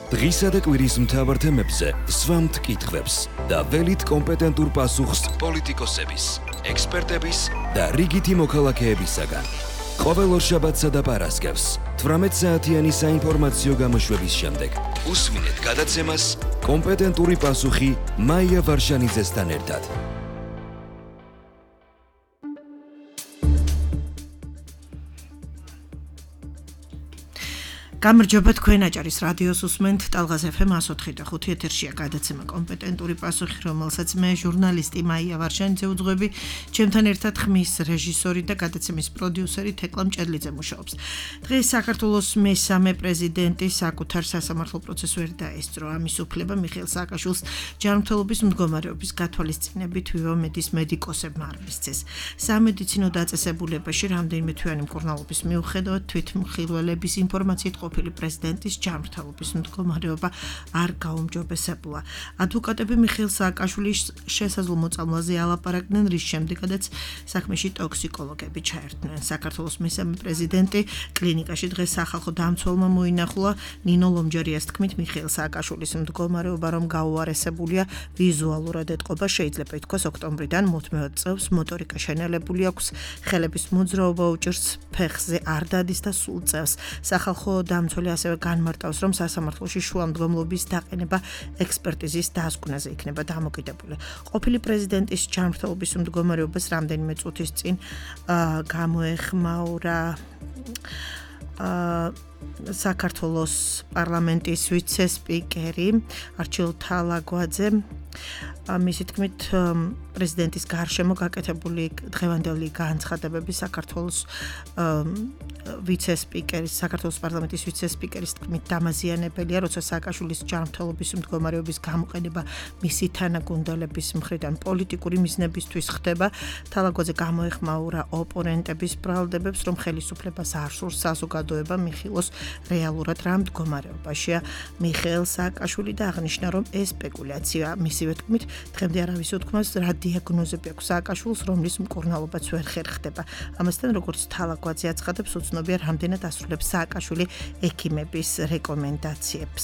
დღისა და კვირის მთავარ თემებზე სვამთ კითხვებს და ველით კომპეტენტურ პასუხს პოლიტიკოსების, ექსპერტების და რიგითი მოქალაქეებისაგან. ყოველ ორშაბათსა და პარასკევს 18 საათიანი საინფორმაციო გამოშვების შემდეგ უსმინეთ გადაცემას კომპეტენტური პასუხი მაია ვარშანიძესთან ერთად. გამარჯობა თქვენ აჭარის რადიოს უსმენთ ტალღას FM 104.5 ეთერშია გადაცემა კომპეტენტური პასუხი, რომელსაც მე ჟურნალისტი მაია ვარშანიძე უძღვები, ჩემთან ერთად ხმის რეჟისორი და გადაცემის პროდიუსერი თეკლა მჭედლიძე მუშაობს. დღეს საქართველოს მესამე პრეზიდენტი საკუთარ სასამართლო პროცესს დაესწრო. ამის უფლება მიხეილ სააკაშვილის ჯანმრთელობის მდგომარეობის გათვალისწინებით ვიომედის მედიკოსებმა არ მისცეს. სამედიცინო დაწესებულებაში რამდენიმე თვიანი მკურნალობის მიუხედავად თვითმხილველების ინფორმაციით ყოფილი პრეზიდენტის ჯანმრთელობის მდგომარეობა არ გაუმჯობესებულა. ადვოკატები მიხეილ სააკაშვილის შესაძლო მოწამვლაზე ალაპარაკდნენ, რის შემდეგაც საქმეში ტოქსიკოლოგები ჩაერთნენ. საქართველოს მესამე პრეზიდენტი კლინიკაში დღეს სახალხო დამცველმა მოინახულა. ნინო ლომჯერიას თქმით, მიხეილ სააკაშვილის მდგომარეობა რომ გაუარესებულია, ვიზუალურად ეთყობა, შეიძლება ითქვას ოქტომბრიდან მოთმევად წევს, მოტორიკა შენელებული აქვს, ხელების მოძრაობა უჭირს, ფეხზე არ დადის და სულ წევს. სახალხო დამცველი ასევე განმარტავს, რომ სასამართლოში შუამდგომლობის დაყენება ექსპერტიზის დასკვნაზე იქნება დამოკიდებული. ყოფილი პრეზიდენტის ჯანმრთელობის მდგომარეობას რამდენიმე წუთის წინ გამოეხმაურა საქართველოს პარლამენტის ვიცე-სპიკერი არჩილ თალაგვაძე. მისი თქმით, პრეზიდენტის გარშემო გაკეთებული დღევანდელი განცხადებები საქართველოს საქართველოს პარლამენტის ვიცე-სპიკერის თქმით დამაზიანებელია, როცა სააკაშვილის ჯანმრთელობის მდგომარეობის გამოყენება მისი თანაგუნდელების მხრიდან პოლიტიკური მიზნებისთვის ხდება. თალაგვაძე გამოეხმაურა ოპონენტების ბრალდებებს, რომ ხელისუფლებას არ სურს საზოგადოება მიხილოს რეალურად რა მდგომარეობაშია მიხეილ სააკაშვილი და აღნიშნა, რომ ეს სპეკულაცია. მისივე თქმით, დღემდე არავის უთქმას რა დიაგნოზები აქვს სააკაშვილს, რომლის მკურნალობაც ვერ ხერხდება. ამასთან, როგორც თალაგვაძე აცხადებს, უცნობია რამდენად ასრულებს სააკაშვილი ექიმების რეკომენდაციებს.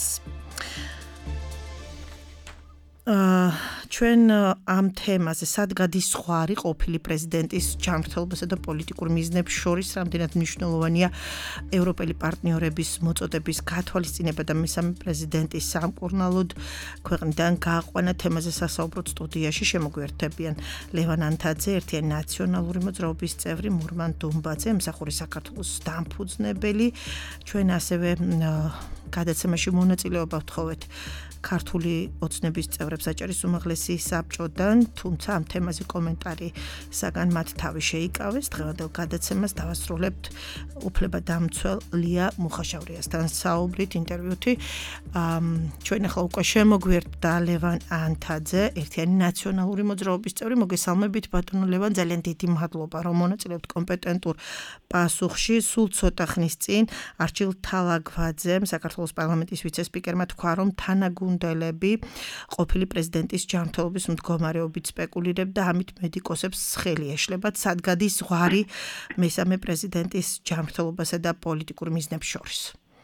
ჩვენ ამ თემაზე სად გადის ზღვარი ყოფილი პრეზიდენტის ჯანმრთელობასა და პოლიტიკურ მიზნებს შორის, რამდენად მნიშვნელოვანია ევროპელი პარტნიორების მოწოდების გათვალისწინება და მესამე პრეზიდენტის სამკურნალოდ ქვეყნიდან გააყვანა თემაზე სასაუბროთ სტუდიაში შემოგვიერთებიან ლევან ანთაძე, ერთიანი ნაციონალური მოძრაობის წევრი, მურმან დუმბაძე, ემსახური საქართველოს დამფუძნებელი. ჩვენ ასევე გადაცემაში მონაწილეობა ვთხოვეთ ქართული ოცნების წევრებს აჭარის უმაღლესი საბჭოდან, თუმცა ამ თემაზე კომენტარი საგან მათ თავი შეიკავეს. დღევანდელ გადაცემას დავასრულებთ უფლება დამცველ ლია მუხაშავრიასთან საუბრით ინტერვიუთი. ჩვენ ახლა უკვე შემოგვიერთდა ლევან ანთაძე, ერთიანი ნაციონალური მოძრაობის წევრი. მოგესალმებით ბატონო ლევან, ძალიან დიდი მადლობა რომ მონაწილეობთ კომპეტენტურ პასუხში. სულ ცოტა ხნის წინ არჩილ თალაგვაძემ, საქართველოს პარლამენტის ვიცე-სპიკერმა თქვა, რომ თანაგუნდელები ყოფილი პრეზიდენტის ჯანმრთელობის მდგომარეობით სპეკულირებდა, ამით მედიკოსებს ხელი ეშლებათ. სად გადის ზღვარი მესამე პრეზიდენტის ჯანმრთელობასა და პოლიტიკურ მიზნებს შორის?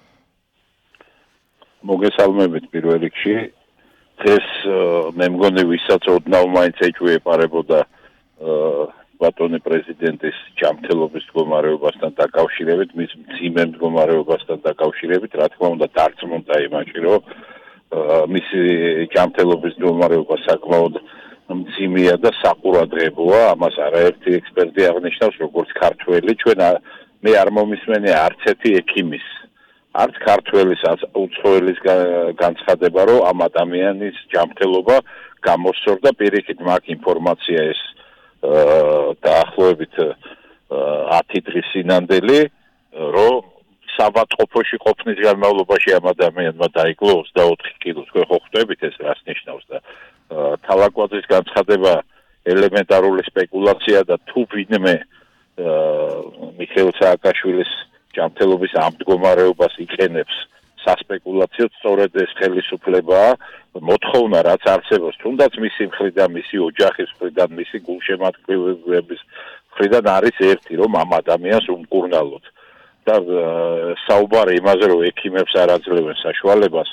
მოგესალმებით პირველ რიგში. დღეს მე მგონი ვისაც ოდნავ მაინც ეჭვიეპარებოდა ბატონი პრეზიდენტის ჯანმრთელობის მდგომარეობასთან დაკავშირებით, მის მძიმე მდგომარეობასთან დაკავშირებით, რა თქმა უნდა დარწმუნდა იმაში, რომ მისი ჯანმრთელობის მდგომარეობა საკმაოდ მძიმეა და საყურადღებოა. ამას არაერთი ექსპერტი აღნიშნავს, როგორც ქართველი. მე არ მომისმენია არც ერთი ექიმის, არც ქართველის, არც უცხოელის განცხადება, რომ ამ ადამიანის ჯანმრთელობა გამოსწორდა. პირიქით მაგ ინფორმაცია ეს დაახლოებით 10 დღის წინანდელი, რომ საბატყოფოში ყოფნის განმავლობაში ამ ადამიანმა დაიკლო 24 კილო. თქვენ ხო ხვდებით ეს რას ნიშნავს და თალაგვაძის განცხადება ელემენტარული სპეკულაცია და თუ ვინმე მიხეილ სააკაშვილის ჯანმრთელობის ამ მდგომარეობას იყენებს სასპეკულაციოდ, სწორედ ეს ხელისუფლებაა მოთხოვნა, რაც არსებობს, თუნდაც მისი მხრიდან, მისი ოჯახის მხრიდან, მისი გულშემატკივრების მხრიდან არის ერთი, რომ ამ ადამიანს უმკურნალოთ. და საუბარი იმაზე, რომ ექიმებს არ აძლევენ საშუალებას,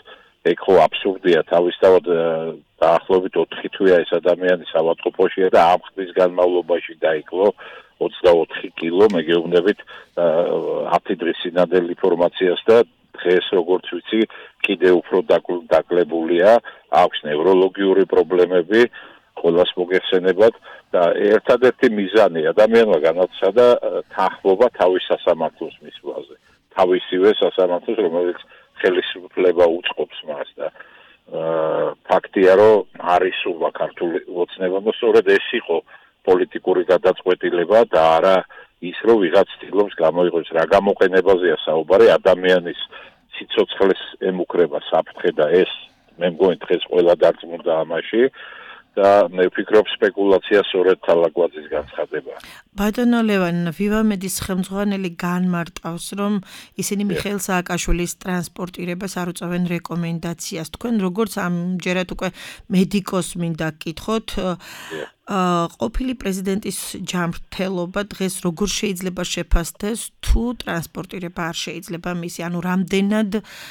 ეგ ხო აბსურდია თავისთავად დაახლოებით 4 თვეა ეს ადამიანი საავადმყოფოშია და ამ ხნის განმავლობაში დაიკლო 24 კილო, მე გეუბნებით 10 დღის წინანდელ ინფორმაციას და დღეს როგორც ვიცი, კიდევ უფრო დაკლებულია, აქვს ნევროლოგიური პრობლემები, ყველას მოგეხსენებათ და ერთადერთი მიზანი ადამიანმა განაცხადა თანხმობა თავის სასამართლოს მისვლაზე. თავისივე სასამართლოს, რომელიც ხელისუფლება უწყობს მას და ფაქტია, რომ არის სულმა ქართული ოცნება, но სწორედ ეს იყო პოლიტიკური გადაწყვეტილება და არა ის რომ ვიღაც ცდილობს გამოიღოს რა გამოყენებაზეა საუბარი ადამიანის სიცოცხლეს ემუქრება საფრთხე და ეს მე მგონი დღეს ყველა დარწმუნდა ამაში და მე ვფიქრობ სპეკულაცია სწორედ თალაგვაძის განცხადებაა. ბატონო ლევან, ვივამედის ხელმძღვანელი განმარტავს, რომ ისინი მიხეილ სააკაშვილის ტრანსპორტირებას არ უწევენ რეკომენდაციას. თქვენ როგორც ამჯერად უკვე მედიკოს მინდა გკითხოთ, ყოფილი პრეზიდენტის ჯანმრთელობა დღეს როგორ შეიძლება შეფასდეს, თუ ტრანსპორტირება არ შეიძლება მისი, ანუ რამდენად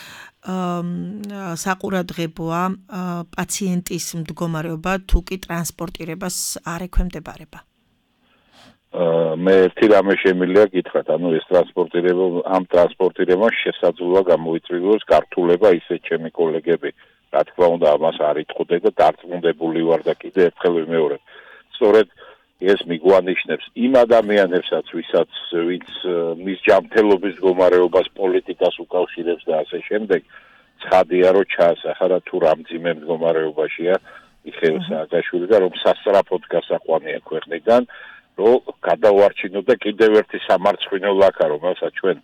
საყურადღებოა პაციენტის მდგომარეობა თუ კი ტრანსპორტირებას არ ექვემდებარება. მე ერთი რამე შემიძლია გითხრათ, ანუ ეს ამ ტრანსპორტირება შესაძლოა გამოიწვიოს გართულება ისე ჩემი კოლეგები, რა თქმა უნდა ამას არ იტყოდე და დარწმუნებული ვარ და კიდევ ერთხელ ვიმეორებ. სწორედ ეს მიგვანიშნებს იმ ადამიანებსაც, ვინც მის ჯანმრთელობის მდგომარეობას პოლიტიკას უკავშირებს და ასე შემდეგ, ცხადია რომ ჩაასახარა თუ რამძიმე მდგომარეობაშია მიხეილ სააკაშვილი და რომ სასწრაფოდ გასაყვანია ქვეყნიდან, რომ გადავარჩინოთ და კიდევ ერთი სამარცხვინო ლაქა, რომელსაც ჩვენ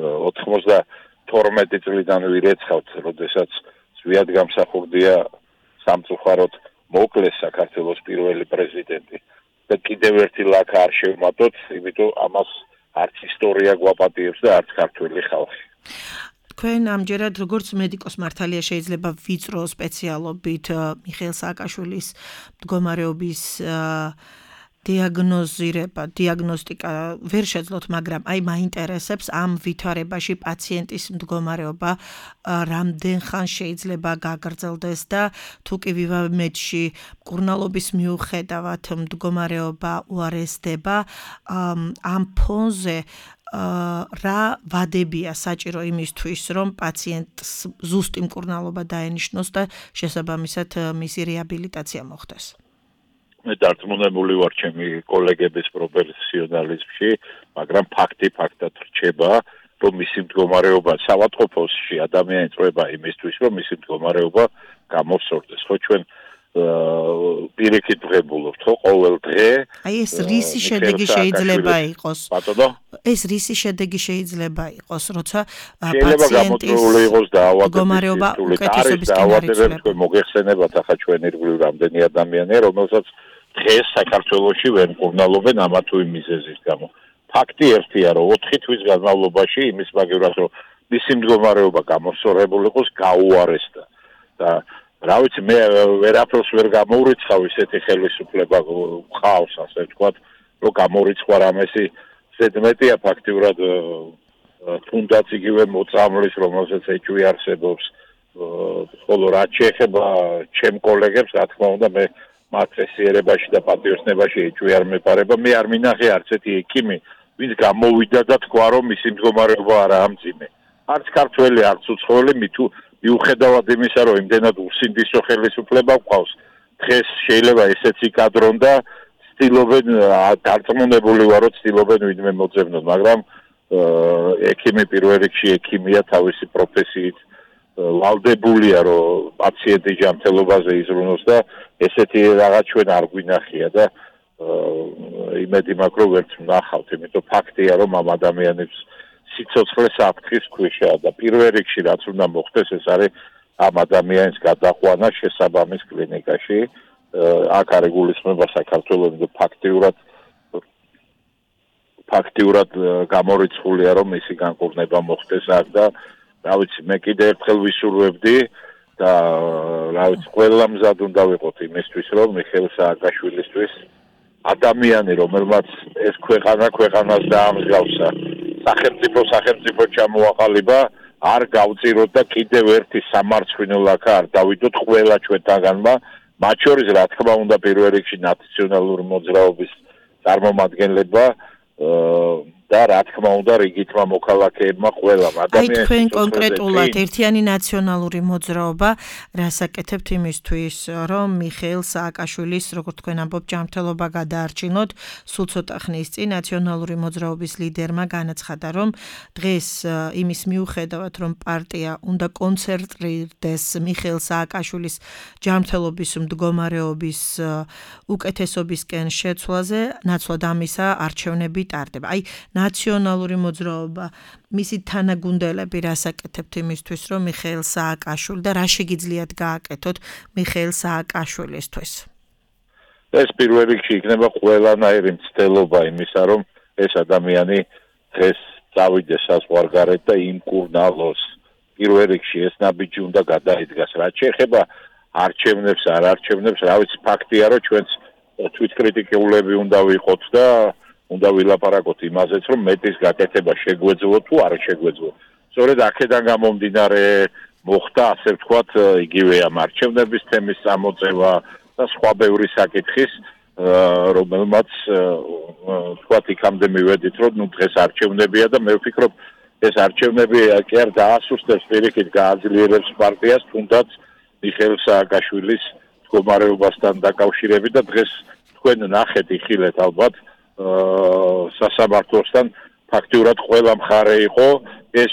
92 წლიდან ვირეცხავთ, როდესაც ზვიად გამსახურდია სამწუხაროდ მოკლეს საქართველოს პირველი პრეზიდენტი. და კიდევ ერთი ლაქა არ შევმატოთ, იმიტომ ამას არც ისტორია გვაპატიებს და არც ქართველი ხალხი. თქვენ ამჯერად როგორც მედიკოს მართალია შეიძლება ვიწრო სპეციალობით მიხეილ სააკაშვილის მდგომარეობის დიაგნოსტიკა ვერ შეძლოთ, მაგრამ აი მაინტერესებს ამ ვითარებაში პაციენტის მდგომარეობა რამდენ ხანს შეიძლება გაგრძელდეს და თუ კი ვივამედში მკურნალობის მიუხედავად მდგომარეობა უარესდება, ამ ფონზე რა ვადებია საჭირო იმისთვის, რომ პაციენტს ზუსტი მკურნალობა დაენიშნოს და შესაბამისად მისი რეაბილიტაცია მოხდეს. მე დარწმუნებული ვარ ჩემი კოლეგების პროფესიონალიზმში, მაგრამ ფაქტი ფაქტად რჩება, რომ მისი მდგომარეობა საავადმყოფოში ადამიანი წვება იმისთვის, რომ მისი მდგომარეობა გამოსწორდეს. ხო ჩვენ პირიქით ვღებულობთ, ხო ყოველ დღე. აი ეს რისი შედეგი შეიძლება იყოს? ბატონო? ეს რისი შედეგი შეიძლება იყოს, როცა პაციენტის მდგომარეობა უკეთესობისკენ არ იცვლება. მოგეხსენებათ ახლა ჩვენ ირგვლივ რამდენი ადამიანია, რომელსაც დღეს საქართველოში ვერ მკურნალობენ ამა თუ იმ მიზეზის გამო. ფაქტი ერთია, რომ 4 თვის განმავლობაში იმის მაგივრად, რომ მისი მდგომარეობა გამოსწორებული იყოს, გაუარესდა. და რა ვიცი, მე ვერაფერს ვერ გამოურიცხავ, ისეთი ხელისუფლება ყავს, ასე ვთქვათ, რომ გამორიცხვა რამესი ზედმეტია ფაქტიურად თუნდაც იგივე მოწამვლის, რომელსაც ეჭვი არსებობს, ხოლო რაც შეეხება ჩემ კოლეგებს, რა თქმა უნდა, მე მათ წესიერებაში და პატიოსნებაში ეჭვი არ მეპარება, მე არ მინახე არც ერთი ექიმი, ვინც გამოვიდა და თქვა, რომ მისი მდგომარეობა არაა მძიმე. არც ქართველი, არც უცხოელი, მიუხედავად იმისა, რომ იმდენად უსინდისო ხელისუფლება გვყავს, დღეს შეიძლება ესეც იკადრონ და ცდილობენ, დარწმუნებული ვარ, რომ ცდილობენ ვინმე მოძებნონ, მაგრამ ექიმი პირველ რიგში ექიმია თავისი პროფესიით, ვალდებულია, რომ პაციენტის ჯანმრთელობაზე იზრუნოს და ესეთი რაღაც ჩვენ არ გვინახია და იმედი მაქვს, რომ ვერც ვნახავთ, იმიტომ ფაქტია, რომ ამ ადამიანებს სიცოცხლე საფრთხის ქვეშაა და პირველ რიგში რაც უნდა მოხდეს, ეს არის ამ ადამიანის გადაყვანა შესაბამის კლინიკაში. აქ არ იგულისხმება საქართველოს და ფაქტიურად გამორიცხულია, რომ მისი განკურნება მოხდეს აქ და რა ვიცი, მე კიდევ ერთხელ ვისურვებდი და რა ვიცი, ყველა მზად უნდა ვიყოთ იმისთვის, რომ მიხეილ სააკაშვილისთვის ადამიანი, რომელმაც ეს ქვეყანას დაამსგავსა, სახელმწიფო ჩამოაყალიბა, არ გავწიროთ და კიდევ ერთი სამარცხვინო ლაქა არ დავიდოთ ყველა ჩვენთაგანმა, მათ შორის რა თქმა უნდა პირველ რიგში ნაციონალური მოძრაობის წარმომადგენლება და რა თქმა უნდა რიგითმა მოქალაქეებმა ყველამ ადამიანს. აი თქვენ კონკრეტულად ერთიანი ნაციონალური მოძრაობა რას აკეთებთ იმისთვის, რომ მიხეილ სააკაშვილის, როგორც თქვენ ამბობთ, ჯანმრთელობა გადაარჩინოთ, სულ ცოტა ხნის წინ ნაციონალური მოძრაობის ლიდერმა განაცხადა, რომ დღეს იმის მიუხედავად, რომ პარტია უნდა კონცენტრირდეს მიხეილ სააკაშვილის ჯანმრთელობის მდგომარეობის უკეთესობისკენ შეცვლაზე, ნაცვლად ამისა არჩევნები ტარდება. აი ნაციონალური მოძრაობა, მისი თანაგუნდელები რას აკეთებთ იმისთვის, რომ მიხეილ სააკაშვილი და რა შეგიძლიათ გააკეთოთ მიხეილ სააკაშვილისთვის? ეს პირველ რიგში იქნება ყველანაირი მცდელობა იმისა, რომ ეს ადამიანი დღეს წავიდეს საზღვარგარეთ და იმკურნალოს. პირველ რიგში ეს ნაბიჯი უნდა გადაიდგას. რაც შეეხება არჩევნებს, არ არჩევნებს, რა ვიცი, ფაქტია, რომ ჩვენც თვითკრიტიკულები უნდა ვიყოთ და უნდა ვილაპარაკოთ იმაზეც, რომ მეტის გაკეთება შეგვეძლო თუ არ შეგვეძლო. სწორედ აქედან გამომდინარე მოხდა, ასე ვთქვათ, იგივე ამ არჩევნების თემის წამოწევა და სხვა ბევრი საკითხის, რომელმაც ვთქვათ, იქამდე მივედით, რომ დღეს არჩევნებია და მე ვფიქრობ, ეს არჩევნები კი არ დაასუსტებს პირიქით, გააძლიერებს პარტიას, თუნდაც მიხეილ სააკაშვილის მდგომარეობასთან დაკავშირებით და დღეს თქვენ ნახეთ, იხილეთ ალბათ სასამართლოსთან ფაქტიურად ყველა მხარე იყო ეს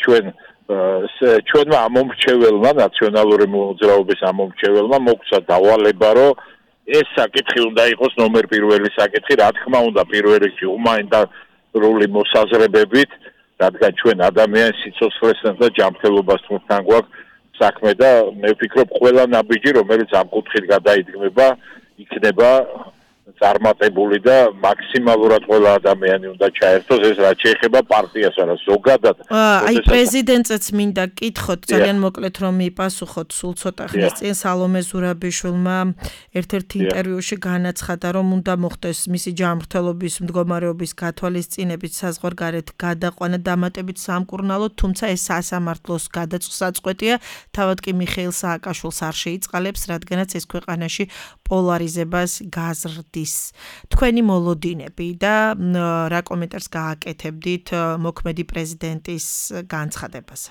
ჩვენმა ამომრჩეველმა ნაციონალური მოძრაობის ამომრჩეველმა მოგცა დავალება რომ ეს საკითხი უნდა იყოს ნომერ პირველი საკითხი რა თქმა უნდა პირველ რიგში ჰუმანიტარული მოსაზრებებით რადგან ჩვენ ადამიანის სიცოცხლესთან და ჯანმრთელობასთან გვაქვს საქმე და მე ვფიქრობ ყველა ნაბიჯი რომელიც ამ კუთხით გადაიდგმება იქნება წარმატებული და მაქსიმალურად ყველა ადამიანი უნდა ჩაერთოს ეს რაც შეეხება პარტიას არა ზოგადად აი პრეზიდენტსაც მინდა კითხოთ ძალიან მოკლედ რომ მიპასუხოთ სულ ცოტა ხნის წინ სალომე ზურაბიშვილმა ერთ-ერთ ინტერვიუში განაცხადა რომ უნდა მოხდეს მისი ჯანმრთელობის მდგომარეობის გათვალისწინებით საზღვარგარეთ გადაყვანა დამატებით სამკურნალო თუმცა ეს სასამართლოს გადაწყვეტია თავად კი მიხეილ სააკაშვილს არ შეიწყალებს რადგანაც ეს ქვეყანაში პოლარიზებას გაზრდის თქვენი მოლოდინები და რა კომენტარს გააკეთებდით მოქმედი პრეზიდენტის განცხადებაზე?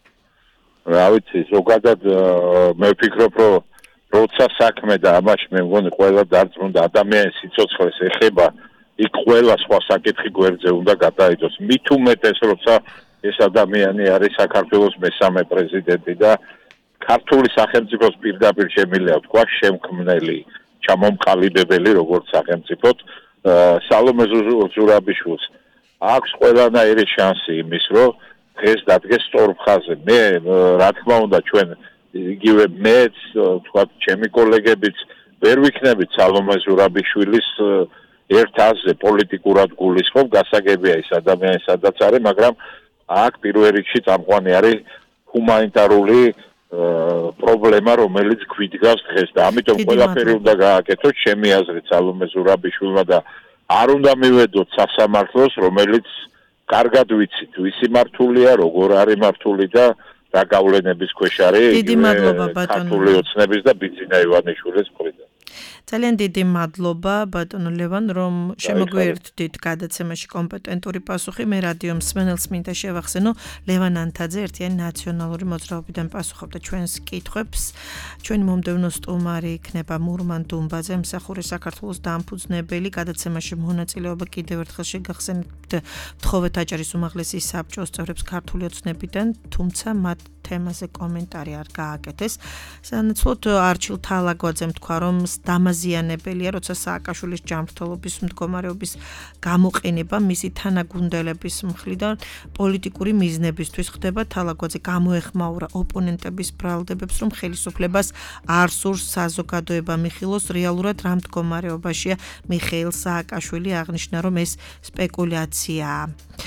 რა ვიცი, ზოგადად მე ვფიქრობ, რომ როცა საქმე და ამაში მე მგონი ყველა დარწმუნდა ადამიანის სიცოცხლეს ეხება, იქ ყველა სხვა საკითხი გვერდზე უნდა გადაიდოს. მით უმეტეს, როცა ეს ადამიანი არის საქართველოს მესამე პრეზიდენტი და ქართული სახელმწიფოს პირდაპირ შემიძლია ვთქვა შემქმნელი ჩამომყალიბებელი როგორც სახელმწიფოდ სალომე ზურაბიშვილს აქვს ყველანაირი შანსი იმის რომ დღეს დადგეს სწორ მხარზე მე რა თქმა უნდა ჩვენ იგივე მეც თქვა ჩემი კოლეგებიც ვერ ვიქნებით სალომე ზურაბიშვილის ერთ აზრზე პოლიტიკურად გულისხმობ გასაგებია ის ადამიანი სადაც არის მაგრამ აქ პირველ რიგში წამყვანი არის ჰუმანიტარული პრობლემა რომელიც გვიდგას დღეს და ამიტომ ყველაფერი უნდა გააკეთოთ ჩემი აზრით სალომე ზურაბიშვილმა და არ უნდა მივედოთ სასამართლოს რომელიც კარგად ვიცით ვისი მართულია როგორ არის მართული და რა გავლენების ქვეშ არის დიდი მადლობა ბატონო ქართული ოცნების და ბიძინა ივანიშვილის მხრიდან ძალიან დიდი მადლობა ბატონო ლევან რომ შემოგვიერთდით გადაცემაში კომპეტენტური პასუხი მე რადიო მსმენელს მინდა შევახსენო ლევან ანთაძე ერთიანი ნაციონალური მოძრაობიდან პასუხობდა ჩვენს კითხვებს ჩვენი მომდევნო სტუმარი იქნება მურმან დუმბაძე მსახური საქართველოს დამფუძნებელი გადაცემაში მონაწილეობა კიდევ ერთხელ შეგახსენებთ მთხოვეთ აჭარის უმაღლესი საბჭოს წევრებს ქართული ოცნებიდან თუმცა მათ თემაზე კომენტარი არ გააკეთეს სანაცვლოდ არჩილ თალაგვაძემ თქვა რომ დამაზიანებელია როცა სააკაშვილის ჯანმრთელობის მდგომარეობის გამოყენება მისი თანაგუნდელების მხრიდან პოლიტიკური მიზნებისთვის ხდება თალაგვაძე გამოეხმაურა ოპონენტების ბრალდებებს რომ ხელისუფლებას არ სურს საზოგადოება მიხილოს რეალურად რა მდგომარეობაშია მიხეილ სააკაშვილი აღნიშნა რომ ეს სპეკულაციაა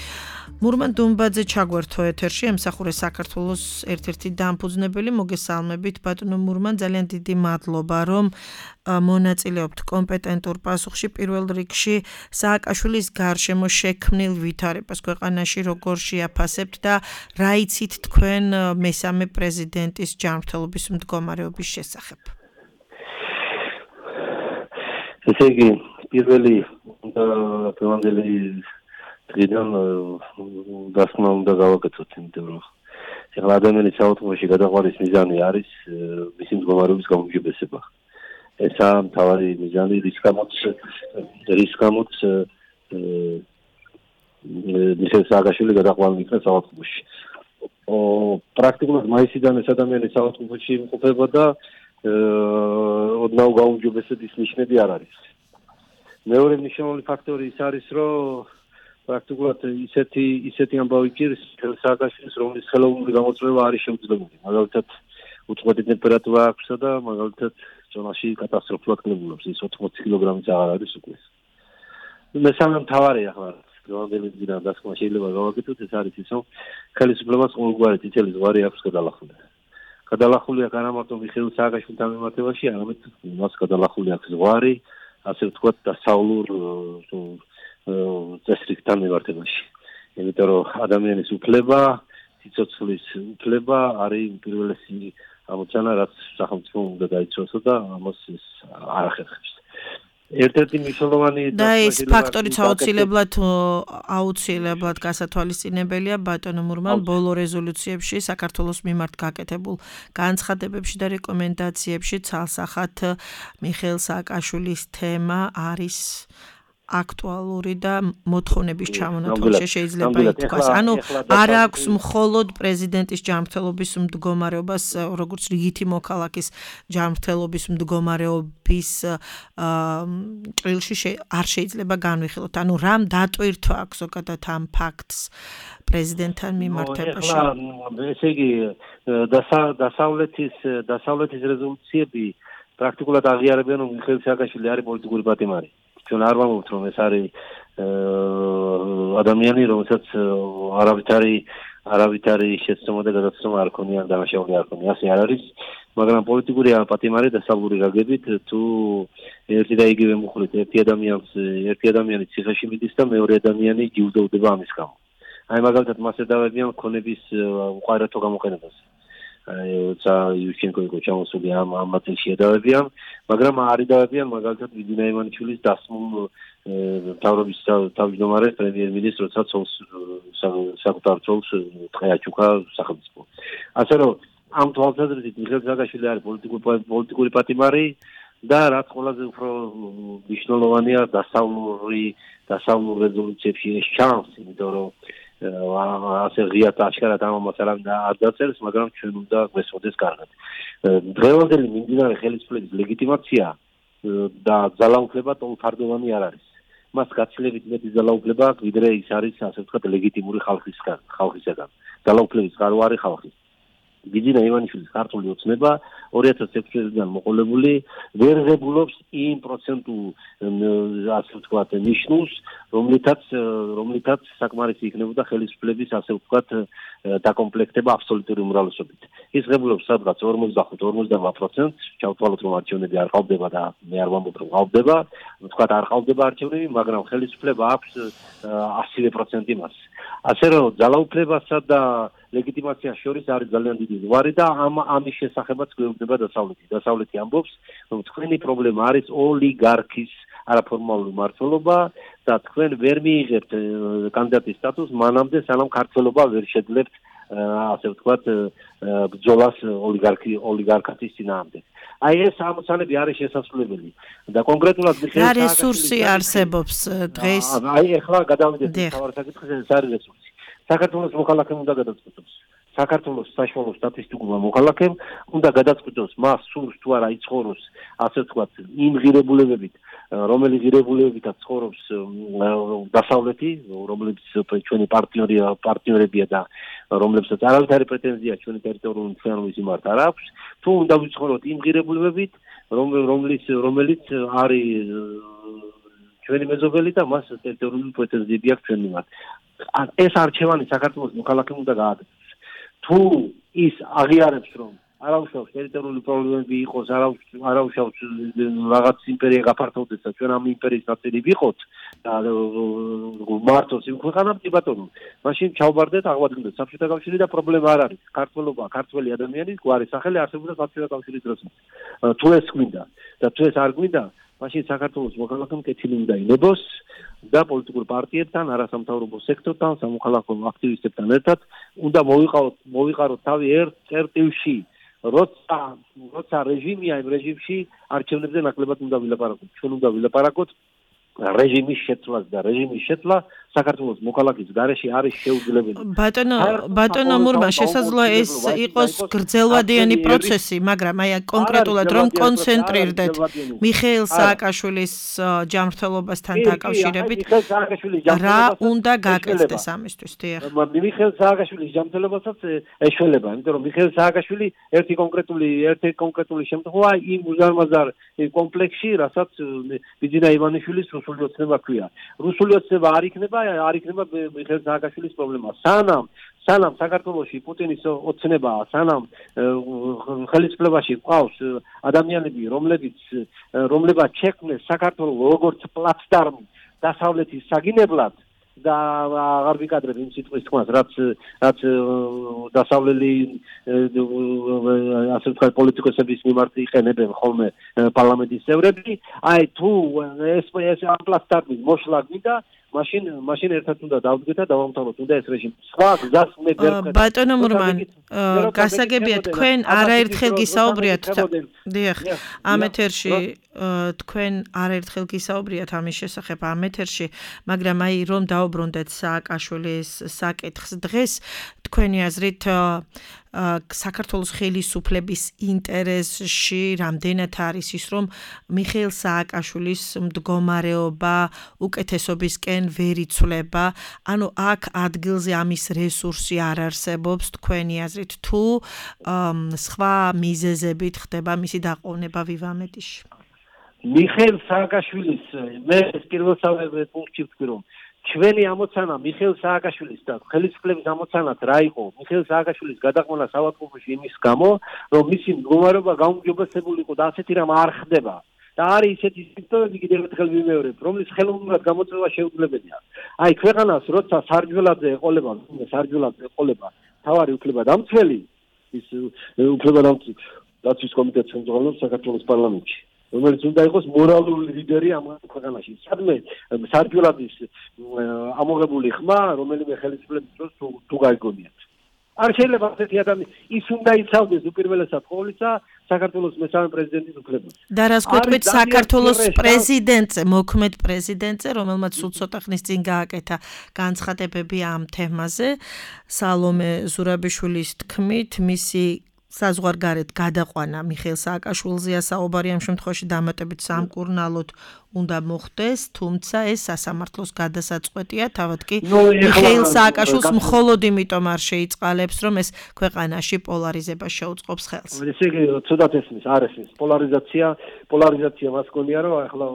მურმან დუმბაძე ჩაგვერთო ეთერში, ემსახურე საქართველოს ერთ-ერთი დამფუძნებელი, მოგესალმებით ბატონო მურმან, ძალიან დიდი მადლობა, რომ მონაწილეობთ კომპეტენტურ პასუხში პირველ რიგში სააკაშვილის გარშემო შექმნილ ვითარებას ქვეყანაში როგორ შეაფასებთ და რა იცით თქვენ მესამე პრეზიდენტის ჯანმრთელობის მდგომარეობის შესახებ? ესე იგი, პირველი დღევანდელი დღიდან დასკვნა უნდა გავაკეთოთ, იმიტომ რომ ეხლა ადამიანის საავადმყოფოში გადაყვანის მიზანი არის მისი მდგომარეობის გაუმჯობესება. ესაა მთავარი მიზანი, რის გამოც მიხეილ სააკაშვილი გადაყვანილი იქნა საავადმყოფოში. პრაქტიკულად მაისიდან ეს ადამიანი საავადმყოფოში იმყოფება და ოდნავ გაუმჯობესების ნიშნები არ არის. მეორე მნიშვნელოვანი ფაქტორი ის არის, რომ პრაქტიკულად ისეთი ამბავი ჭირს სააკაშვილის, რომლის ხელოვნური გამოწვევა არის შეუძლებელი. მაგალითად, უწყვეტი ტემპერატურა აქვსა და მაგალითად წონაში კატასტროფულად კლებულობს, ის 80 კილოგრამის აღარ არის უკვე. მესამე მთავარი ახლა დღევანდელი დღიდან დასკვნა შეიძლება გავაკეთოთ, ეს არის ის, რომ ხელისუფლებას ყოველგვარი წითელი ზღვარი აქვს გადალახული. გადალახული აქვს არა მარტო მიხეილ სააკაშვილთან მიმართებაში, არამედ მას გადალახული აქვს ზღვარი, ასე ვთქვათ, დასავლურ წესრიგთან მიმართებაში. იმიტომ რომ ადამიანის უფლება, სიცოცხლის უფლება არის პირველი ამოცანა, რაც სახელმწიფო უნდა დაიცვასო და ამას არ ახერხებს. ერთ-ერთი მნიშვნელოვანი და ეს ფაქტორიც აუცილებლად გასათვალისწინებელია ბატონო მურმან ბოლო რეზოლუციებში საქართველოს მიმართ გაკეთებულ განცხადებებში და რეკომენდაციებში ცალსახად მიხეილ სააკაშვილის თემა არის აქტუალური და მოთხოვნების ჩამონათვალში შეიძლება ითქვას. ანუ არ აქვს მხოლოდ პრეზიდენტის ჯანმრთელობის მდგომარეობას, როგორც რიგითი მოქალაქის ჯანმრთელობის მდგომარეობის ჭრილში არ შეიძლება განვიხილოთ. ანუ რამ დატვირთვა აქვს ზოგადად ამ ფაქტს პრეზიდენტთან მიმართებაში? ესე იგი, დასავლეთის რეზოლუციები პრაქტიკულად აღიარებენ, რომ მიხეილ სააკაშვილი არის პოლიტიკური პატიმარი. ჩვენ არ ვამბობთ, რომ ეს არის ადამიანი, რომელსაც არავითარი შეცდომა და გადაცდომა არ ქონია, დანაშაული არ ქონია, ასე არ არის, მაგრამ პოლიტიკური პატიმარი დასავლური გაგებით თუ ერთი და იგივე მუხლით ერთი ადამიანი ციხეში მიდის და მეორე ადამიანი ჯილდოვდება ამის გამო. აი მაგალითად მას ედავებიან ქონების უყარეთო გამოყენებას. იუშენკო იყო ჩამოსული ამ მატლში ედავებიან, მაგრამ არ ედავებიან მაგალითად ვიდინა ივანიშვილის დასმულ მთავრობის თავმჯდომარეს პრემიერ-მინისტრს, როდესაც საკუთარ ცოლს ტყეაჩუქა სახელმწიფო. ასე რომ ამ თვალსაზრისით მიხეილ სააკაშვილი არის პოლიტიკური პატიმარი და რაც ყველაზე უფრო მნიშვნელოვანია დასავლურ რეზოლუციებში ეს ჩანს, იმიტომ რომ ასე ღიად აშკარად ამას არ დაწერს, მაგრამ ჩვენ უნდა გვესწოდეს კარგად. დღევანდელი მიმდინარე ხელისუფლების ლეგიტიმაცია და ძალაუფლება ტოლფარდოვანი არ არის. მას გაცილებით მეტი ძალაუფლება აქვს, ვიდრე ის არის, ასე ვთქვათ, ლეგიტიმური ხალხისგან. ძალაუფლების წყარო არის ხალხი. ვიდინა ივანიშვილის ქართული ოცნება 2006 წლიდან მოყოლებული ვერ ღებულობს იმ პროცენტულ ასე ვთქვათ ნიშნულს, რომლითაც საკმარისი იქნებოდა ხელისუფლების ასე ვთქვათ დაკომპლექტება აბსოლუტური უმრავლესობით. ის ღებულობს სადღაც 45-48%, ჩავთვალოთ რომ არჩევნები არ ყავდება და მე არ ვამბობ რომ ყავდება, ვთქვათ არ ყავდება არჩევნები, მაგრამ ხელისუფლება აქვს 100% მას. ასე რომ ძალაუფლებასა და ლეგიტიმაციას შორის არის ძალიან დიდი ზღვარი და ამის შესახებაც გვეუბნება დასავლეთი. დასავლეთი ამბობს, რომ თქვენი პრობლემა არის ოლიგარქის არაფორმალური მმართველობა და თქვენ ვერ მიიღებთ კანდიდატის სტატუსს მანამდე, სანამ ქართველობა ვერ შეძლებთ, ასე ვთქვათ, ბრძოლას ოლიგარქიის წინააღმდეგ. აი ეს ამოცანები არის შესაძლებელი და კონკრეტულად რა რესურსი არსებობს დღეს? აი ახლა გადავიდეთ თავარ საკითხზე, ეს არის რესურსი. საქართველოს მოქალაქემ უნდა გადაწყვეტოს. საქართველოს საშუალო სტატისტიკურმა მოქალაქემ უნდა გადაწყვეტოს მას სურს თუ არა იცხოვროს, ასე ვთქვათ, იმ ღირებულებებით, რომელი ღირებულებებითაც ცხოვრობს დასავლეთი, რომლებიც ჩვენი პარტნიორებია და რომლებსაც არავითარი პრეტენზია ჩვენი ტერიტორიული მთლიანობის მიმართ არ აქვს, თუ უნდა ვიცხოვროთ იმ ღირებულებებით, რომელიც არის ჩვენი მეზობელი და მას ტერიტორიული პრეტენზიები აქვს ჩვენ მიმართ. ეს არჩევანი საქართველოს მოქალაქემ უნდა გააკეთოს. თუ ის აღიარებს რომ არავშავს ტერიტორიული პრობლემები იყოს, არავშავს რაღაც იმპერია გაფართოვდეს და ჩვენ ამ იმპერიის ნაწილი ვიყოთ და მართოს იმ ქვეყანამ კი ბატონო. მაშინ ჩავბარდეთ, აღვადგინოთ საბჭოთა კავშირი და პრობლემა არ არის. ქართველობა, ქართველი ადამიანი გვარი სახელი არსებობდა საბჭოთა კავშირის დროსაც. თუ ეს გვინდა და თუ ეს არ გვინდა, მაშინ საქართველოს მოქალაქემ კეთილი უნდა ინებოს და პოლიტიკურ პარტიებთან, არასამთავრობო სექტორთან, სამოქალაქო აქტივისტებთან ერთად უნდა მოვიყაროთ თავი ერთ წერტილში. როცა რეჟიმია იმ რეჟიმში არჩევნებზე ნაკლებად უნდა ვილაპარაკოთ. ჩვენ უნდა ვილაპარაკოთ რეჟიმის შეცვლას და რეჟიმის შეცვლა საქართველოს მოქალაქის გარეშე არის შეუძლებელი. ბატონო მურმა შესაძლოა ეს იყოს გრძელვადიანი პროცესი, მაგრამ აი კონკრეტულად რომ კონცენტრირდეთ მიხეილ სააკაშვილის ჯანმრთელობასთან დაკავშირებით, რა უნდა გაკეთდეს ამისთვის? დიახ. მიხეილ სააკაშვილის ჯანმრთელობასაც ეშველება, იმიტომ რომ მიხეილ სააკაშვილი ერთი კონკრეტული შემთხვევა იმ უზარმაზარ კომპლექსში, რასაც ბიძინა ივანიშვილის რუსული ოცნება ქვია. რუსული ოცნება არ იქნება მიხეილ სააკაშვილის პრობლემა. სანამ საქართველოში პუტინის ოცნებაა, სანამ ხელისუფლებაში ყავს ადამიანები, რომლებაც შექმნეს საქართველოს როგორც პლაცდარმი დასავლეთის საგინებლად და აღარ ვიკადრებ იმ სიტყვის თქმას, რაც დასავლელი ასე ვთქვათ პოლიტიკოსების მიმართ იყენებენ ხოლმე პარლამენტის წევრები, აი თუ ეს პლაცდარმის მოშლა გვინდა მაშინ ერთად უნდა დავდგეთ და დავამთავროთ უნდა ეს რეჟიმი. სხვა გზას მე ვერ ვხედავ. ბატონო მურმან, გასაგებია თქვენ არაერთხელ გისაუბრიათ. დიახ, ამ ეთერში თქვენ არაერთხელ გისაუბრიათ ამის შესახებ ამ ეთერში, მაგრამ აი რომ დაუბრუნდეთ სააკაშვილის საკითხს დღეს თქვენი აზრით საქართველოს ხელისუფლების ინტერესში რამდენად არის ის, რომ მიხეილ სააკაშვილის მდგომარეობა უკეთესობისკენ ვერ იცვლება, ანუ აქ ადგილზე ამის რესურსი არ არსებობს თქვენი აზრით, თუ სხვა მიზეზებით ხდება მისი დაყოვნება ვივამედიში. მიხეილ სააკაშვილის მე პირველსავე პუნქტში ვთქვი, რომ ჩვენი ამოცანა მიხეილ სააკაშვილის და ხელისუფლების ამოცანაც რა იყო? მიხეილ სააკაშვილის გადაყვანა საავადმყოფოში იმის გამო, რომ მისი მდგომარეობა გაუმჯობესებული იყო და ასეთი რამ არ ხდება. და არის ისეთი სიმპტომები, კიდევ ერთხელ ვიმეორებ, რომლის ხელოვნურად გამოწვევა შეუძლებელია. აი ქვეყანას როცა სარჯველაძე ეყოლება თავარი უფლებადამცველი, ის უფლებადამცველი დაცვის კომიტეტს ხელმძღვანელობს საქართველოს პარლამენტში. რომელიც უნდა იყოს მორალური ლიდერი ამ ქვეყანაში. სადმე სარჯველაძის ამოღებული ხმა, რომელიმე ხელისუფლების დროს თუ გაიგონიათ. არ შეიძლება ასეთი ადამიანი ის უნდა იცავდეს უპირველესად ყოვლისა საქართველოს მესამე პრეზიდენტის უფლებას. და რას გვეტყვით საქართველოს პრეზიდენტზე, მოქმედ პრეზიდენტზე, რომელმაც სულ ცოტა ხნის წინ გააკეთა განცხადებები ამ თემაზე, სალომე ზურაბიშვილის თქმით, მისი საზღვარგარეთ გადაყვანა მიხეილ სააკაშვილზეა საუბარი ამ შემთხვევაში დამატებით სამკურნალოდ უნდა მოხდეს, თუმცა ეს სასამართლოს გადასაწყვეტია, თავად კი მიხეილ სააკაშვილს მხოლოდ იმიტომ არ შეიწყალებს, რომ ეს ქვეყანაში პოლარიზებას შეუწყობს ხელს. ესე იგი, ცუდად ესმის, არ ესმის. პოლარიზაცია მას გონია, რომ ახლა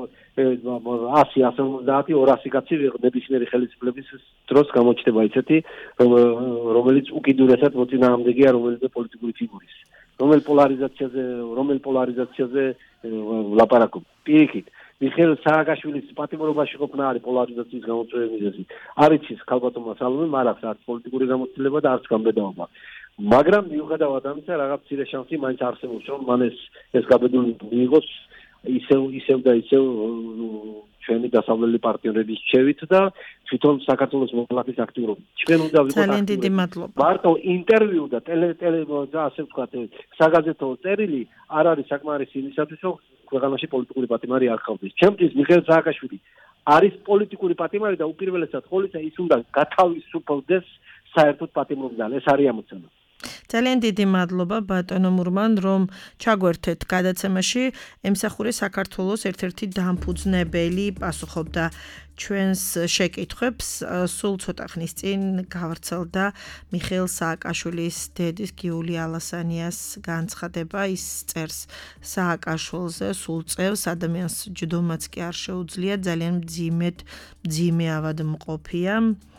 100-150 კაცი ნებისმიერი ხელისუფლების დროს გამოჩნდება ისეთი, რომელიც უკიდურესად მოწინააღმდეგეა რომელიმე პოლიტიკური ფიგურის. რომელ პოლარიზაციაზე ვლაპარაკობ. პირიქით, მიხეილ სააკაშვილის პატიმრობაში ყოფნა არის პოლარიზაციის გამოწვევის მიზეზი. არ იცის ქალბატონმა სალომე, არ აქვს არც პოლიტიკური გამოცდილება და არც გამბედაობა. მაგრამ მიუხედავად ამისა, რაღაც მცირე შანსი მაინც არსებობს, რომ მან ეს გაბედული მიიღოს ისევ და ისევ ჩვენი დასავლელი პარტნიორების შევით და თვითონ საქართველოს მოქალაქის აქტიურობით. ჩვენ უნდა ვიყოთ ძალიან დიდი მადლობა. მარტო ინტერვიუ და ასე ვთქვათ, საგაზეთო წერილი არ არის საკმარისი იმისათვის, რომ ქვეყანაში პოლიტიკური პატიმარი არ ხავდეს. ჩემთვის მიხეილ სააკაშვილი არის პოლიტიკური პატიმარი და უპირველესად ყოვლისა ის უნდა გათავისუფლდეს საერთოდ პატიმრობიდან. ეს არის ამოცანა. ძალიან დიდი მადლობა ბატონო მურმან, რომ ჩაგვერთეთ გადაცემაში. ემსახურე საქართველოს ერთ-ერთი დამფუძნებელი პასუხობდა ჩვენს შეკითხვებს. სულ ცოტა ხნის წინ გავრცელდა მიხეილ სააკაშვილის დედის გიული ალასანიას განცხადება. ის წერს სააკაშვილზე, სულ წევს ადამიანს ჯდომაც კი არ შეუძლია, ძალიან მძიმე ავადმყოფია.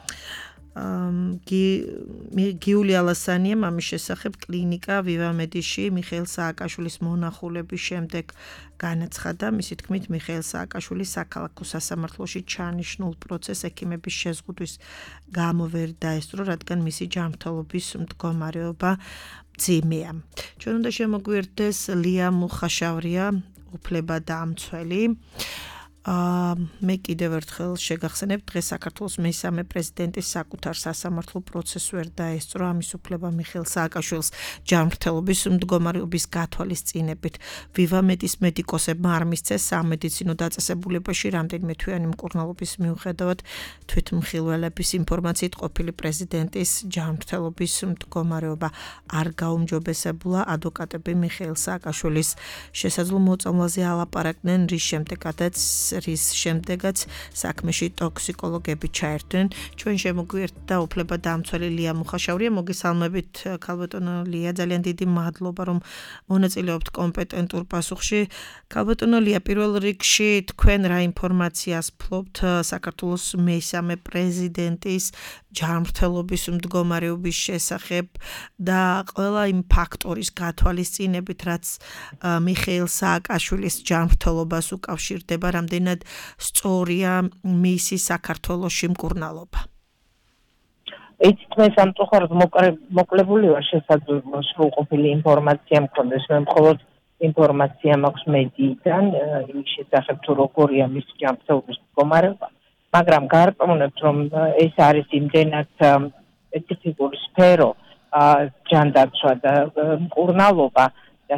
გიული ალასანია მამის შესახებ კლინიკა ვივამედიში მიხეილ სააკაშვილის მონახულების შემდეგ განაცხადა. მისი თქმით, მიხეილ სააკაშვილი საქალაქო სასამართლოში ჩაანიშნულ პროცესს ექიმების შეზღუდვის გამო ვერ დაესწრო, რადგან მისი ჯანმრთელობის მდგომარეობა მძიმეა. ჩვენ უნდა შემოგვიერთდეს ლია მუხაშავრია, უფლებადამცველი. მე კიდევ ერთხელ შეგახსენებ, დღეს საქართველოს მესამე პრეზიდენტის საკუთარ სასამართლო პროცესს ვერ დაესწრო ამის უფლება მიხეილ სააკაშვილს ჯანმრთელობის მდგომარეობის გათვალისწინებით. ვივამედის მედიკოსებმა არ მისცეს სამედიცინო დაწესებულებაში რამდენიმე თვიანი მკურნალობის მიუხედავად თვითმხილველების ინფორმაციით ყოფილი პრეზიდენტის ჯანმრთელობის მდგომარეობა არ გაუმჯობესებულა. ადვოკატები მიხეილ სააკაშვილის შესაძლო მოწამვლაზე ალაპარაკდნენ, რის შემდეგაც საქმეში ტოქსიკოლოგები ჩაერთვნენ. ჩვენ შემოგვიერთდა უფლებადამცველი ლია მუხაშავრია. მოგესალმებით ქალბატონო ლია, ძალიან დიდი მადლობა რომ მონაწილეობთ კომპეტენტურ პასუხში. ქალბატონო ლია, პირველ რიგში თქვენ რა ინფორმაციას ფლობთ საქართველოს მესამე პრეზიდენტის ჯანმრთელობის მდგომარეობის შესახებ და ყველა იმ ფაქტორის გათვალისწინებით, რაც მიხეილ სააკაშვილის ჯანმრთელობას უკავშირდება, რამდენად სწორია მისი საქართველოში მკურნალობა. იცით, მე სამწუხაროდ მოკლებული ვარ, შესაძლოა სრულყოფილი ინფორმაცია მქონდეს, მე მხოლოდ ინფორმაცია მაქვს მედიიდან იმის შესახებ, თუ როგორია მისი ჯანმრთელობის მდგომარეობა, მაგრამ გარკვევნებთ, რომ ეს არის იმდენად სპეციფიკური სფერო, ჯანდაცვა და მკურნალობა და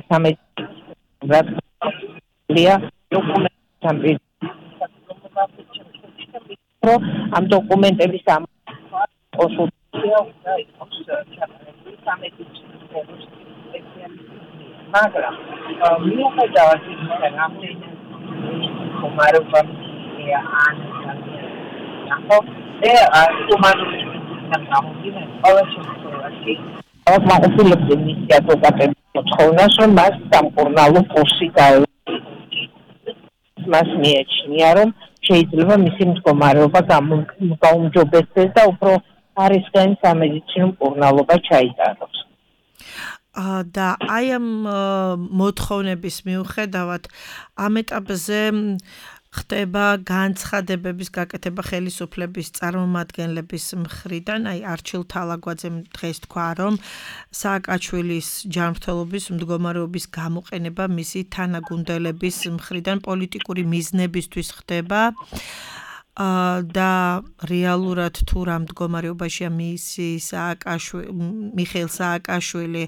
სამედიცინო ამ დოკუმენტების კონსულტაცია უნდა იყოს ჩატარებული სამედიცინო სპეციალისტებთან, მაგრამ მიუხედავად იმისა, რამდენი მდგომარეობა მისია ან ყველა შემთხვევაში ყოფილებზე მისი ადვოკატების მოთხოვნას, რომ მას სამკურნალო კურსი მას მიეჩნია, რომ შეიძლება მისი მდგომარეობა გაუმჯობესდეს და უფრო ხარისხიანი სამედიცინო მკურნალობა ჩაიტაროს. და აი ამ მოთხოვნების მიუხედავად ამ ეტაპზე ხდება განცხადებების გაკეთება ხელისუფლების წარმომადგენლების მხრიდან. აი არჩილ თალაგვაძემ დღეს თქვა, რომ სააკაშვილის ჯანმრთელობის მდგომარეობის გამოყენება მისი თანაგუნდელების მხრიდან პოლიტიკური მიზნებისთვის ხდება და რეალურად თუ რა მდგომარეობაშია მიხეილ სააკაშვილი,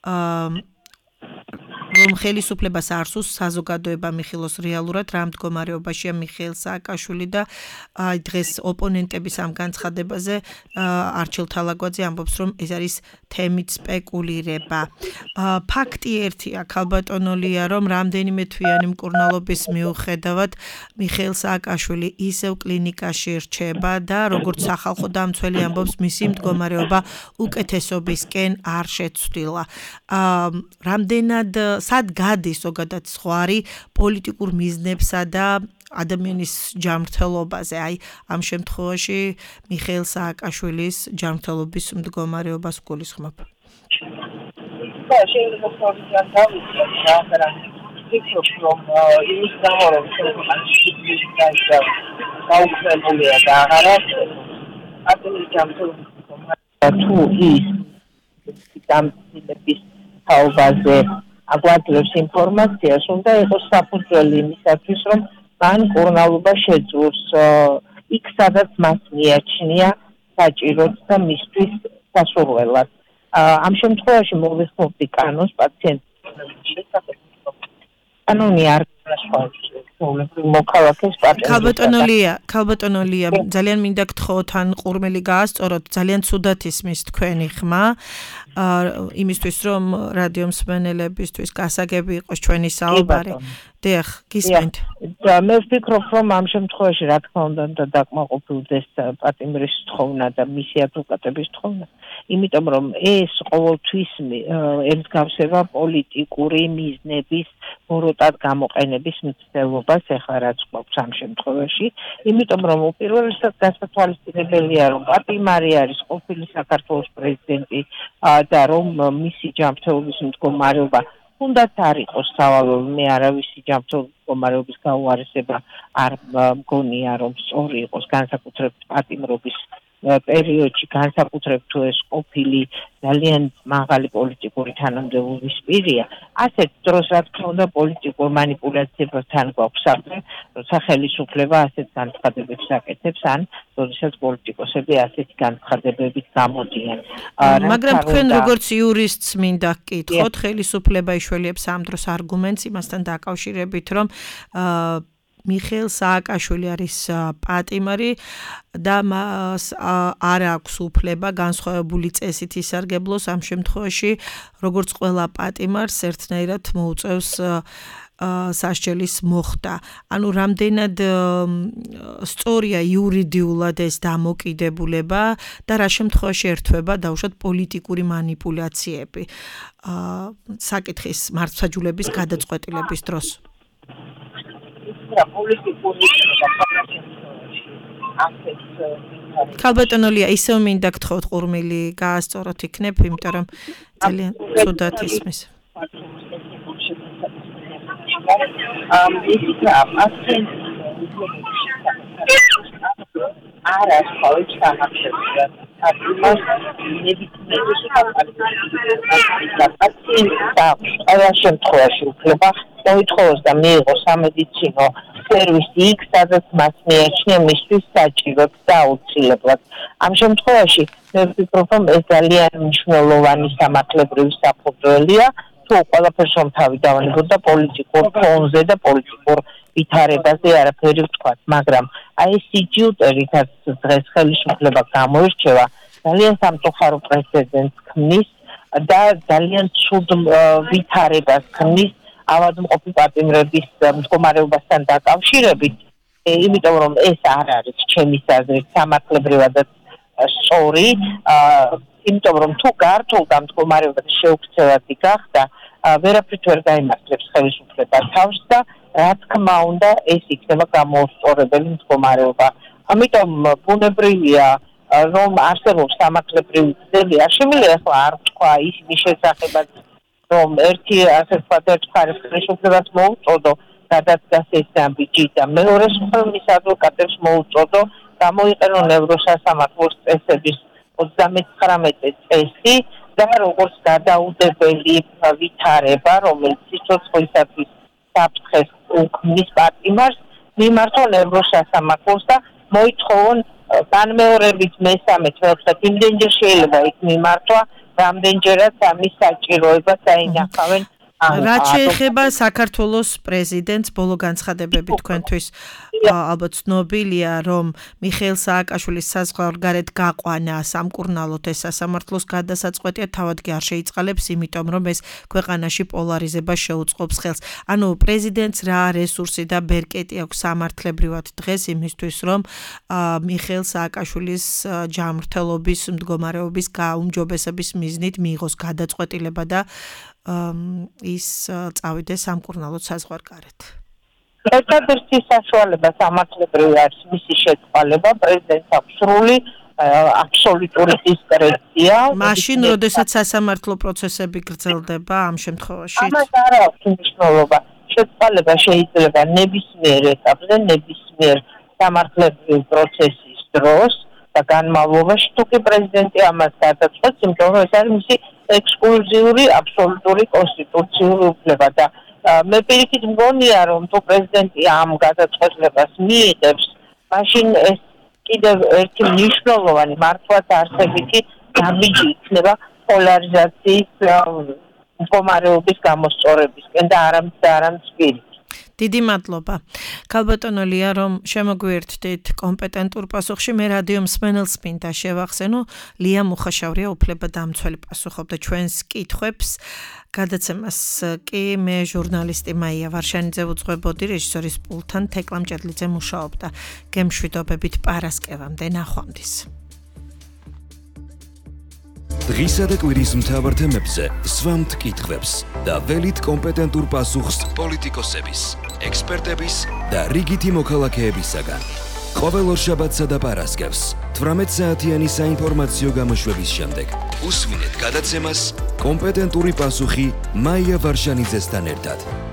რომ ხელისუფლებას არ სურს საზოგადოება მიხილოს რეალურად რა მდგომარეობაშია მიხეილ სააკაშვილი და დღეს ოპონენტების ამ განცხადებაზე არჩილ თალაგვაძე ამბობს, რომ ეს არის თემით სპეკულირება. ფაქტი ერთია, ქალბატონო ლია, რომ რამდენიმე თვიანი მკურნალობის მიუხედავად მიხეილ სააკაშვილი ისევ კლინიკაში რჩება და როგორც სახალხო დამცველი ამბობს, მისი მდგომარეობა უკეთესობისკენ არ შეცვლილა. რამდენად სად გადის ზოგადად ზღვარი პოლიტიკურ მიზნებსა და ადამიანის ჯანმრთელობაზე, აი ამ შემთხვევაში მიხეილ სააკაშვილის ჯანმრთელობის მდგომარეობას გულისხმობ. შეიძლება სწორად დავიწყოთ, მაგრამ ვფიქრობ, რომ იმის გამო, რომ ხელმძღვანელი გაუქმებულია და აღარ არის ადამიანის ჯანმრთელობის მდგომარეობა, თუ ის დამცინების თაობაზე აგვაძლევს ინფორმაციას, უნდა იყოს საფუძველი იმისათვის, რომ მან მკურნალობა შეძლოს იქ, სადაც მას მიაჩნია საჭიროდ და მისთვის სასურველად. ამ შემთხვევაში მოვიხმობდი კანონს პაციენტის შესახებ. კანონი არ განასხვავებს მოქალაქეს პატენტი. ქალბატონოლია, ძალიან მინდა გთხოვოთ ან ყურმელი გაასწოროთ, ძალიან ცუდად ისმის თქვენი ხმა. იმისთვის რომ რადიო მსმენელებისთვის გასაგები იყოს ჩვენი საუბარი. დიახ, გისმენთ. მე ვფიქრობ, რომ ამ შემთხვევაში რა თქმა უნდა დაკმაყოფილდეს პატიმრის თხოვნა და მისი ადვოკატების თხოვნა. იმიტომ რომ ეს ყოველთვის ემსგავსება პოლიტიკური მიზნების ბოროტად გამოყენების მცდელობას ეხლა რაც გვაქვს ამ შემთხვევაში. იმიტომ რომ უპირველესად გასათვალისწინებელია რომ პატიმარი არის ყოფილი საქართველოს პრეზიდენტი და რომ მისი ჯანმრთელობის მდგომარეობა თუნდაც არ იყოს სავალო, მე არავისი ჯანმრთელობის მდგომარეობის გაუარესება არ მგონია რომ სწორი იყოს განსაკუთრებით პატიმრობის პერიოდში განსაკუთრებით თუ ეს ყოფილი ძალიან მაღალი პოლიტიკური თანამდებობის პირია. ასეთ დროს რა თქმა უნდა პოლიტიკურ მანიპულაციებთან გვაქვს საქმე, როცა ხელისუფლება ასეთ განცხადებებს აკეთებს ან როდესაც პოლიტიკოსები ასეთი განცხადებებით გამოდიან. მაგრამ თქვენ როგორც იურისტს მინდა გკითხოთ, ხელისუფლება იშველიებს ამ დროს არგუმენტს იმასთან დაკავშირებით, რომ მიხეილ სააკაშვილი არის პატიმარი და მას არ აქვს უფლება განსხვავებული წესით ისარგებლოს ამ შემთხვევაში, როგორც ყველა პატიმარს ერთნაირად მოუწევს სასჯელის მოხდა. ანუ რამდენად სწორია იურიდიულად ეს დამოკიდებულება და რა შემთხვევაში ერთვება დაუშვათ პოლიტიკური მანიპულაციები საკითხის მართლმსაჯულების გადაწყვეტილების დროს. ქალბატონოლია, ისევ მინდა გთხოვთ ყურმილი გაასწოროთ იქნებ, იმიტომ რომ ძალიან ცუდად ისმის. მოითხოვოს და მიიღოს სამედიცინო სერვისი იქ, სადაც მას მიაჩნია მისთვის საჭიროდ და აუცილებლად. ამ შემთხვევაში მე ვფიქრობ, რომ ეს ძალიან მნიშვნელოვანი სამართლებრივი საფუძველია, თუ ყველაფერს რომ თავი დავანებოდა პოლიტიკურ ფონზე და პოლიტიკურ ვითარებაზე არაფერი ვთქვათ, მაგრამ აი ეს სიჯუტერითაც დღეს ხელისუფლება გამოირჩევა, ძალიან სამწუხარო პრეცედენტს ქმნის და ძალიან ცუდ ვითარებას ქმნის ავადმყოფი პატიმრების მდგომარეობასთან დაკავშირებით, იმიტომ რომ ეს არ არის ჩემის აზრით სამართლებრივადაც სწორი, იმიტომ რომ თუ გართულდა მდგომარეობა შეუქცევადი გახდა, ვერაფრით ვერ გაიმართლებს ხელისუფლება თავს და რა თქმა უნდა ეს იქნება გამოუსწორებელი მდგომარეობა. ამიტომ ბუნებრივია რომ არსებობს სამართლებრივი გზები, არ შემიძლია ახლა არ ვთქვა ისმის შესახებაც რომ ერთი ასე ვთქვათ ერთ მხარეს ხელისუფლებას მოუწოდო გადადგას ეს ამბიჯი და მეორეს მხარეს ადვოკატებს მოუწოდო გამოიყენონ ევროსასამართლოს წესების 39 წესი და როგორც გადაუდებელი ვითარება, რომელიც სიცოცხლისათვის საფრთხეს უქმნის პატიმარს, მიმართონ ევროსასამართლოს და მოითხოვონ განმეორებით მესამე, მეოთხე, იმდენჯერ შეიძლება იქ მიმართვა, რამდენჯერაც ამის საჭიროება დაინახავენ. რაც შეეხება საქართველოს პრეზიდენტს, ბოლო განცხადებები თქვენთვის ალბათ ცნობილია, რომ მიხეილ სააკაშვილის საზღვარგარეთ გაყვანა სამკურნალოდ ეს სასამართლოს გადასაწყვეტია, თავად კი არ შეიწყალებს, იმიტომ რომ ეს ქვეყანაში პოლარიზებას შეუწყობს ხელს. ანუ პრეზიდენტს რა რესურსი და ბერკეტი აქვს სამართლებრივად დღეს იმისთვის, რომ მიხეილ სააკაშვილის ჯანმრთელობის მდგომარეობის გაუმჯობესების მიზნით მიიღოს გადაწყვეტილება და ის წავიდეს სამკურნალოდ საზღვარგარეთ. ერთადერთი საშუალება სამართლებრივი არის მისი შეცვალება, პრეზიდენტს აქვს სრული აბსოლუტური დისკრეცია. მაშინ, როდესაც სასამართლო პროცესები გრძელდება ამ შემთხვევაში. ამას არ აქვს მნიშვნელობა. შეცვალება შეიძლება ნებისმიერ ეტაპზე, ნებისმიერ სამართლებრივი პროცესის დროს და განმავლობაში, თუ კი პრეზიდენტი ამას გადაწყვეტს, იმიტომ რომ ეს არის მისი ექსკლუზიური აბსოლუტური კონსტიტუციური უფლება და მე პირიქით მგონია რომ თუ პრეზიდენტი ამ გადაწყვეტილებას მიიღებს, მაშინ ეს კიდევ ერთი მნიშვნელოვანი მართლაც არსებითი დამიჯი იქნება პოლარიზაციის მდგომარეობის გამოსწორებისკენ და არამც პირიქით. დიდი მადლობა. ქალბატონო ლია, რომ შემოგვიერთდით კომპეტენტურ პასუხში, მე რადიო მსმენელს მინდა შევახსენო, ლია მუხაშავრია უფლებადამცველი პასუხობდა ჩვენს კითხვებს. გადაცემას კი მე ჟურნალისტი მაია ვარშანიძე უძღვებოდი, რეჟისორის პულტთან თეკლა მჭედლიძე მუშაობდა. გემშვიდობებით პარასკევამდე, ნახვამდის. დღისა და კვირის მთავარ თემებზე სვამთ კითხვებს და ველით კომპეტენტურ პასუხს პოლიტიკოსების, ექსპერტების და რიგითი მოქალაქეებისაგან. ყოველ ორშაბათსა და პარასკევს 18 საათიანი საინფორმაციო გამოშვების შემდეგ უსმინეთ გადაცემას კომპეტენტური პასუხი მაია ვარშანიძესთან ერთად.